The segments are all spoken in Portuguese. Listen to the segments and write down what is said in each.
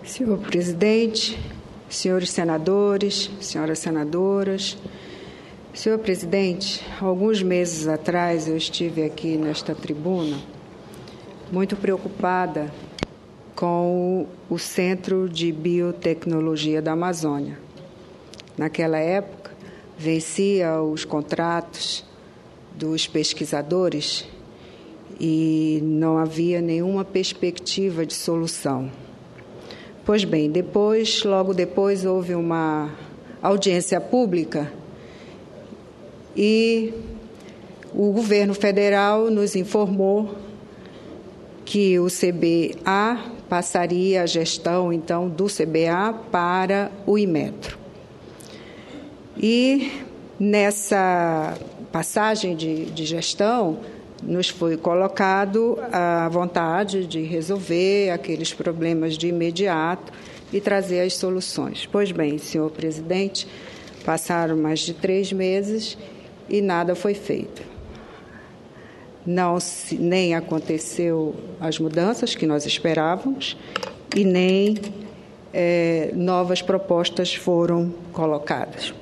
Senhor presidente, senhores senadores, senhoras senadoras. Senhor presidente, alguns meses atrás eu estive aqui nesta tribuna muito preocupada com o Centro de Biotecnologia da Amazônia. Naquela época, vencia os contratos dos pesquisadores e não havia nenhuma perspectiva de solução. Pois bem, logo depois houve uma audiência pública e o governo federal nos informou que o CBA passaria a gestão, então, do CBA para o Inmetro. E nessa passagem de gestão, nos foi colocado a vontade de resolver aqueles problemas de imediato e trazer as soluções. Pois bem, senhor presidente, passaram mais de 3 meses e nada foi feito. Nem aconteceu as mudanças que nós esperávamos e nem novas propostas foram colocadas.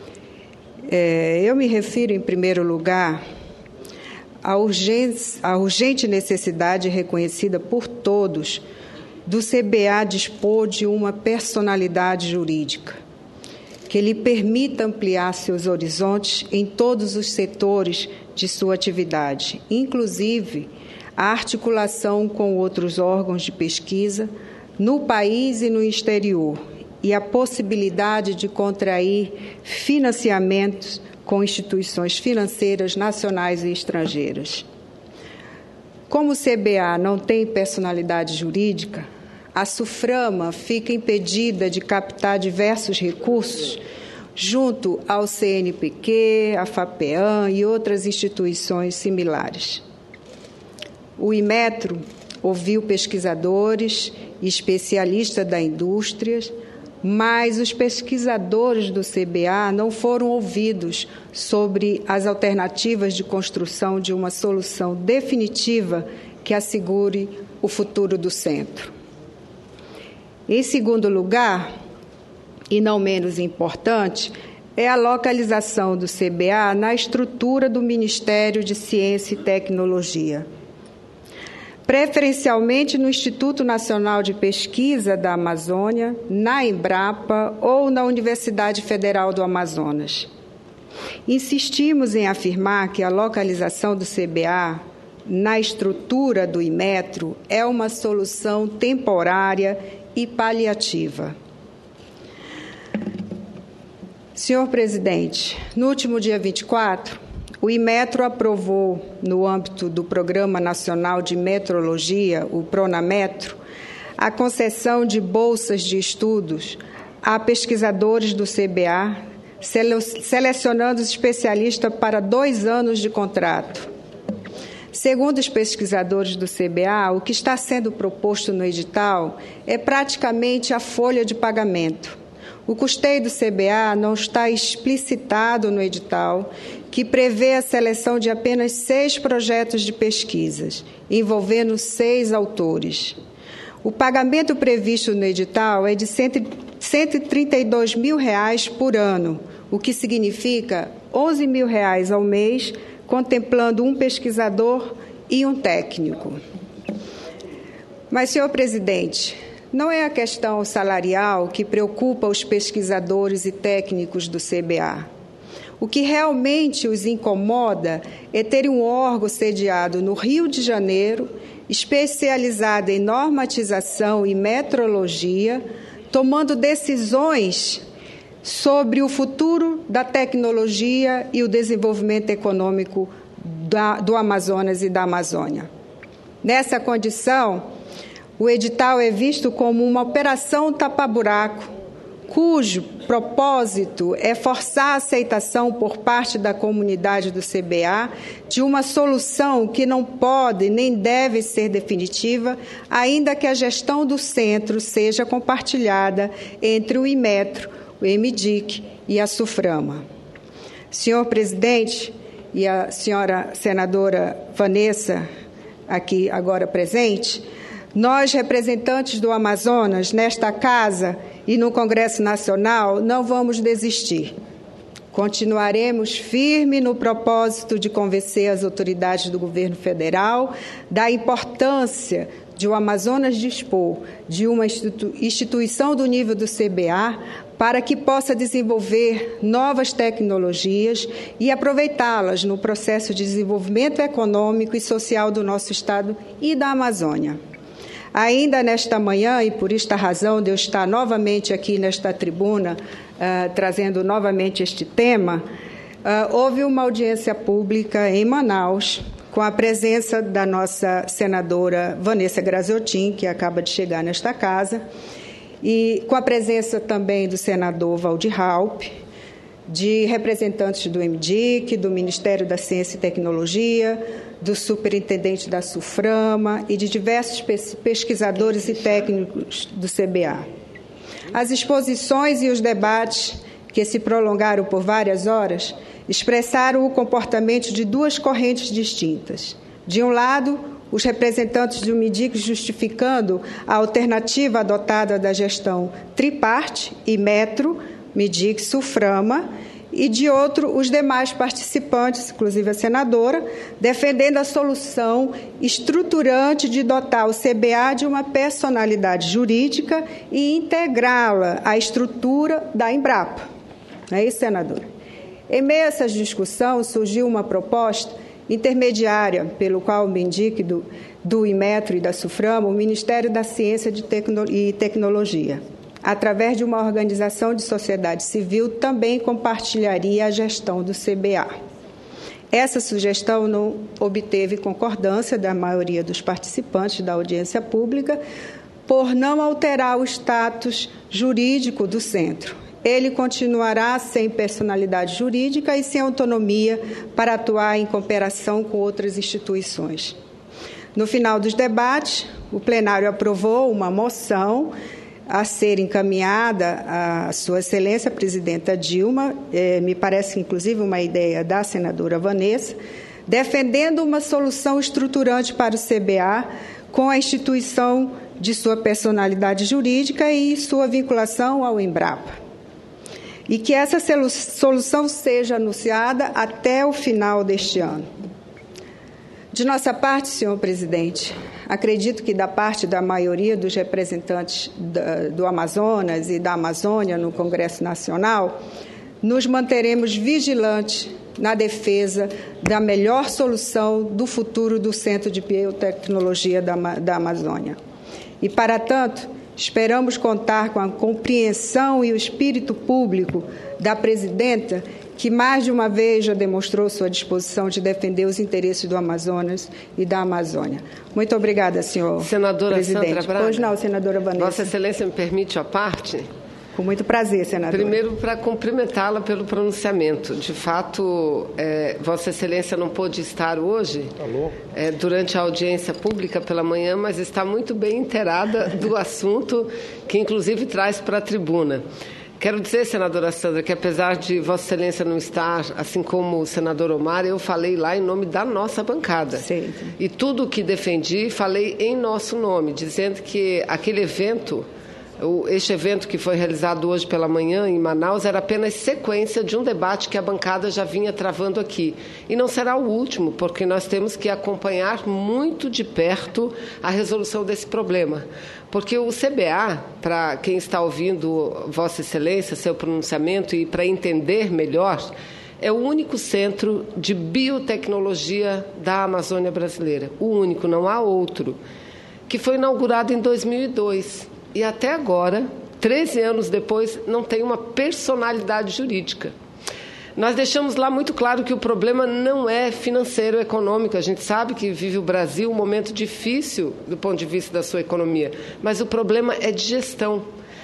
Eu me refiro, em primeiro lugar, a urgente necessidade reconhecida por todos do CBA dispor de uma personalidade jurídica que lhe permita ampliar seus horizontes em todos os setores de sua atividade, inclusive a articulação com outros órgãos de pesquisa no país e no exterior, e a possibilidade de contrair financiamentos com instituições financeiras nacionais e estrangeiras. Como o CBA não tem personalidade jurídica, a SUFRAMA fica impedida de captar diversos recursos junto ao CNPq, a FAPEAM e outras instituições similares. O Inmetro ouviu pesquisadores e especialistas da indústria, mas os pesquisadores do CBA não foram ouvidos sobre as alternativas de construção de uma solução definitiva que assegure o futuro do centro. Em segundo lugar, e não menos importante, é a localização do CBA na estrutura do Ministério de Ciência e Tecnologia, preferencialmente no Instituto Nacional de Pesquisa da Amazônia, na Embrapa ou na Universidade Federal do Amazonas. Insistimos em afirmar que a localização do CBA na estrutura do Inmetro é uma solução temporária e paliativa. Senhor presidente, no último dia 24, o Inmetro aprovou, no âmbito do Programa Nacional de Metrologia, o PRONAMetro, a concessão de bolsas de estudos a pesquisadores do CBA, selecionando os especialistas para 2 anos de contrato. Segundo os pesquisadores do CBA, o que está sendo proposto no edital é praticamente a folha de pagamento. O custeio do CBA não está explicitado no edital, que prevê a seleção de apenas 6 projetos de pesquisas, envolvendo 6 autores. O pagamento previsto no edital é de R$ 132 mil por ano, o que significa R$ 11 mil ao mês, contemplando um pesquisador e um técnico. Mas, senhor presidente, não é a questão salarial que preocupa os pesquisadores e técnicos do CBA. O que realmente os incomoda é ter um órgão sediado no Rio de Janeiro, especializado em normatização e metrologia, tomando decisões sobre o futuro da tecnologia e o desenvolvimento econômico do Amazonas e da Amazônia. Nessa condição, o edital é visto como uma operação tapa-buraco, cujo propósito é forçar a aceitação por parte da comunidade do CBA de uma solução que não pode nem deve ser definitiva, ainda que a gestão do centro seja compartilhada entre o Inmetro, o MDIC e a SUFRAMA. Senhor presidente e a senhora senadora Vanessa, aqui agora presente, Nós, representantes do Amazonas, nesta Casa e no Congresso Nacional, não vamos desistir. Continuaremos firmes no propósito de convencer as autoridades do governo federal da importância de o Amazonas dispor de uma instituição do nível do CBA para que possa desenvolver novas tecnologias e aproveitá-las no processo de desenvolvimento econômico e social do nosso Estado e da Amazônia. Ainda nesta manhã, e por esta razão de eu estar novamente aqui nesta tribuna, trazendo novamente este tema, houve uma audiência pública em Manaus, com a presença da nossa senadora Vanessa Graziotin, que acaba de chegar nesta casa, e com a presença também do senador Valdir Raupp, de representantes do MDIC, do Ministério da Ciência e Tecnologia, do superintendente da SUFRAMA e de diversos pesquisadores e técnicos do CBA. As exposições e os debates, que se prolongaram por várias horas, expressaram o comportamento de duas correntes distintas. De um lado, os representantes do MDIC justificando a alternativa adotada da gestão triparte e metro, MDIC, SUFRAMA, e de outro, os demais participantes, inclusive a senadora, defendendo a solução estruturante de dotar o CBA de uma personalidade jurídica e integrá-la à estrutura da Embrapa. Não é isso, senadora? Em meio a essa discussão, surgiu uma proposta intermediária, pelo qual o MDIC do Inmetro e da SUFRAMA, o Ministério da Ciência e Tecnologia, através de uma organização de sociedade civil, também compartilharia a gestão do CBA. Essa sugestão não obteve concordância da maioria dos participantes da audiência pública, por não alterar o status jurídico do centro. Ele continuará sem personalidade jurídica e sem autonomia para atuar em cooperação com outras instituições. No final dos debates, o plenário aprovou uma moção a ser encaminhada à Sua Excelência, a presidenta Dilma, me parece inclusive uma ideia da senadora Vanessa, defendendo uma solução estruturante para o CBA com a instituição de sua personalidade jurídica e sua vinculação ao Embrapa. E que essa solução seja anunciada até o final deste ano. De nossa parte, senhor presidente, acredito que da parte da maioria dos representantes do Amazonas e da Amazônia no Congresso Nacional, nos manteremos vigilantes na defesa da melhor solução do futuro do Centro de Biotecnologia da Amazônia. E, para tanto, esperamos contar com a compreensão e o espírito público da presidenta, que mais de uma vez já demonstrou sua disposição de defender os interesses do Amazonas e da Amazônia. Muito obrigada, senhor senadora presidente. Sandra Braga. Pois não, senadora Vanessa. Vossa Excelência me permite a parte? Com muito prazer, senadora. Primeiro, para cumprimentá-la pelo pronunciamento. De fato, Vossa Excelência não pôde estar hoje durante a audiência pública pela manhã, mas está muito bem inteirada do assunto que, inclusive, traz para a tribuna. Quero dizer, senadora Sandra, que apesar de Vossa Excelência não estar, assim como o senador Omar, eu falei lá em nome da nossa bancada. Sim. E tudo o que defendi, falei em nosso nome, dizendo que aquele evento, este evento que foi realizado hoje pela manhã em Manaus, era apenas sequência de um debate que a bancada já vinha travando aqui. E não será o último, porque nós temos que acompanhar muito de perto a resolução desse problema. Porque o CBA, para quem está ouvindo Vossa Excelência, seu pronunciamento, e para entender melhor, é o único centro de biotecnologia da Amazônia brasileira. O único, não há outro, que foi inaugurado em 2002. E até agora, 13 anos depois, não tem uma personalidade jurídica. Nós deixamos lá muito claro que o problema não é financeiro, econômico. A gente sabe que vive o Brasil um momento difícil do ponto de vista da sua economia, mas o problema é de gestão.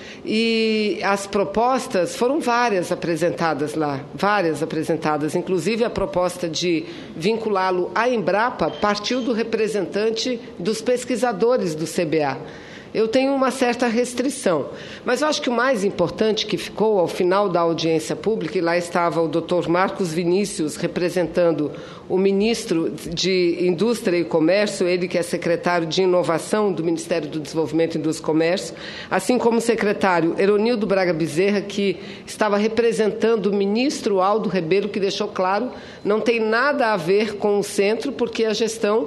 E as propostas foram várias apresentadas lá, inclusive a proposta de vinculá-lo à Embrapa partiu do representante dos pesquisadores do CBA, eu tenho uma certa restrição. Mas eu acho que o mais importante que ficou ao final da audiência pública, e lá estava o Dr. Marcos Vinícius representando o ministro de Indústria e Comércio, ele que é secretário de Inovação do Ministério do Desenvolvimento, Indústria e Comércio, assim como o secretário Eronildo Braga Bezerra, que estava representando o ministro Aldo Rebelo, que deixou claro, não tem nada a ver com o centro, porque a gestão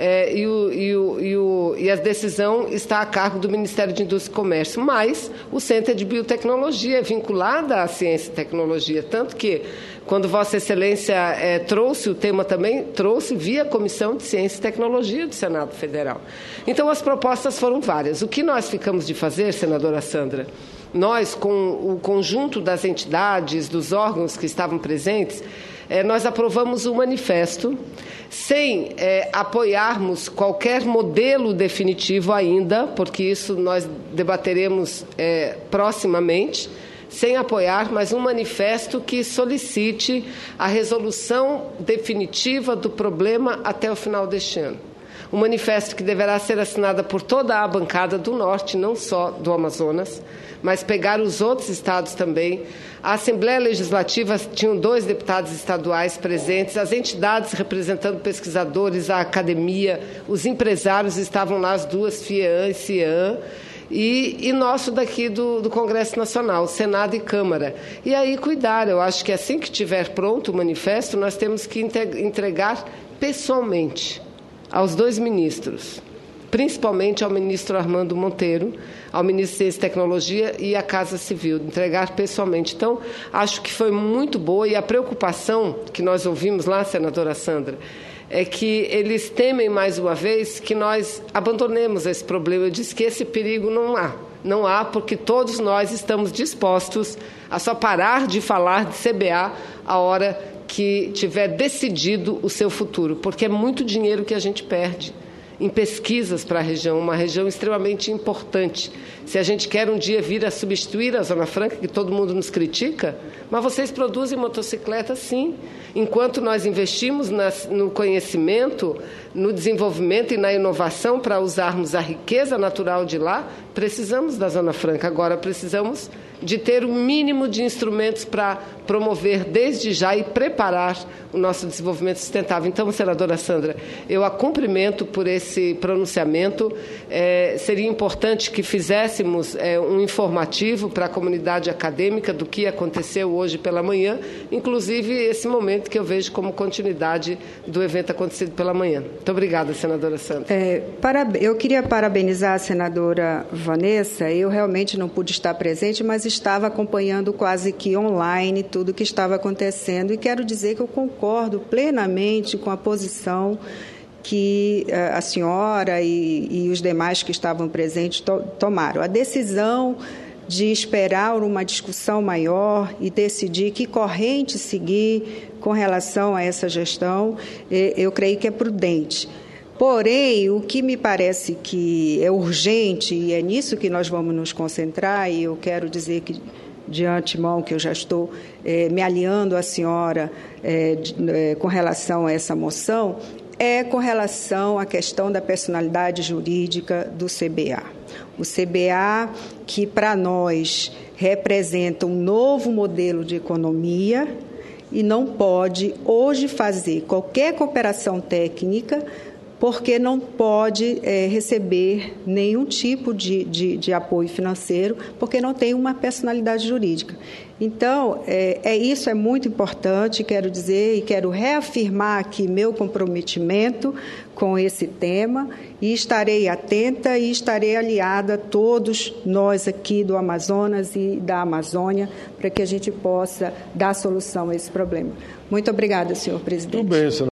e a decisão está a cargo do Ministério de Indústria e Comércio, mas o Centro de Biotecnologia é vinculada à ciência e tecnologia, tanto que, quando Vossa Excelência trouxe o tema também, trouxe via Comissão de Ciência e Tecnologia do Senado Federal. Então, as propostas foram várias. O que nós ficamos de fazer, senadora Sandra? Nós, com o conjunto das entidades, dos órgãos que estavam presentes, nós aprovamos um manifesto sem apoiarmos qualquer modelo definitivo ainda, porque isso nós debateremos proximamente, sem apoiar, mas um manifesto que solicite a resolução definitiva do problema até o final deste ano. Um manifesto que deverá ser assinado por toda a bancada do Norte, não só do Amazonas, mas pegar os outros estados também. A Assembleia Legislativa tinham 2 deputados estaduais presentes, as entidades representando pesquisadores, a academia, os empresários estavam lá, as 2, FIEAN e CIEAN, e nosso daqui do Congresso Nacional, Senado e Câmara. E aí cuidar, eu acho que assim que estiver pronto o manifesto, nós temos que entregar pessoalmente aos 2 ministros, principalmente ao ministro Armando Monteiro, ao ministro de Ciência e Tecnologia e à Casa Civil, entregar pessoalmente. Então, acho que foi muito boa, e a preocupação que nós ouvimos lá, senadora Sandra, é que eles temem, mais uma vez, que nós abandonemos esse problema. Eu disse que esse perigo não há. Não há, porque todos nós estamos dispostos a só parar de falar de CBA a hora que tiver decidido o seu futuro, porque é muito dinheiro que a gente perde em pesquisas para a região, uma região extremamente importante. Se a gente quer um dia vir a substituir a Zona Franca, que todo mundo nos critica, mas vocês produzem motocicletas, sim. Enquanto nós investimos no conhecimento, no desenvolvimento e na inovação para usarmos a riqueza natural de lá, precisamos da Zona Franca. Agora precisamos de ter o mínimo de instrumentos para promover desde já e preparar o nosso desenvolvimento sustentável. Então, senadora Sandra, eu a cumprimento por esse pronunciamento. Seria importante que fizéssemos um informativo para a comunidade acadêmica do que aconteceu hoje pela manhã, inclusive esse momento que eu vejo como continuidade do evento acontecido pela manhã. Muito obrigada, senadora Sandra. Eu queria parabenizar a senadora Vanessa. Eu realmente não pude estar presente, mas estava acompanhando quase que online tudo o que estava acontecendo, e quero dizer que eu concordo plenamente com a posição que a senhora e os demais que estavam presentes tomaram. A decisão de esperar uma discussão maior e decidir que corrente seguir com relação a essa gestão, eu creio que é prudente. Porém, o que me parece que é urgente, e é nisso que nós vamos nos concentrar, e eu quero dizer que, de antemão, que eu já estou me aliando à senhora com relação a essa moção, é com relação à questão da personalidade jurídica do CBA. O CBA, que para nós representa um novo modelo de economia e não pode hoje fazer qualquer cooperação técnica, porque não pode receber nenhum tipo de apoio financeiro, porque não tem uma personalidade jurídica. Então, isso é muito importante, quero dizer, e quero reafirmar aqui meu comprometimento com esse tema, e estarei atenta e estarei aliada a todos nós aqui do Amazonas e da Amazônia, para que a gente possa dar solução a esse problema. Muito obrigada, senhor presidente. Muito bem, senhora.